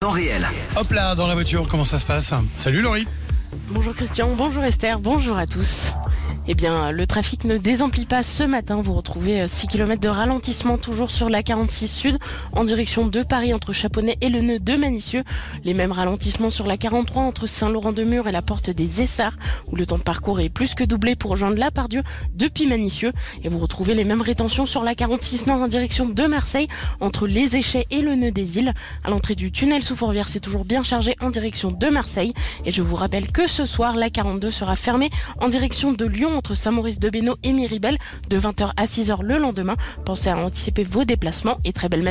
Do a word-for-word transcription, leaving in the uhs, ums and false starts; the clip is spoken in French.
En réel. Hop là, dans la voiture, comment ça se passe? Salut Laurie. Bonjour Christian, bonjour Esther, bonjour à tous. Eh bien, le trafic ne désemplit pas ce matin. Vous retrouvez six kilomètres de ralentissement toujours sur la quarante-six Sud en direction de Paris entre Chaponnet et le nœud de Manicieux. Les mêmes ralentissements sur la quarante-trois entre Saint-Laurent-de-Mur et la porte des Essarts où le temps de parcours est plus que doublé pour rejoindre la Pardieu depuis Manicieux. Et vous retrouvez les mêmes rétentions sur la quarante-six Nord en direction de Marseille entre les Échets et le nœud des Îles. À l'entrée du tunnel sous Fourvière, c'est toujours bien chargé en direction de Marseille. Et je vous rappelle que ce soir, la quarante-deux sera fermée en direction de Lyon entre Saint-Maurice-de-Bénaud et Miribel de vingt heures à six heures le lendemain. Pensez à anticiper vos déplacements et très belle matinée.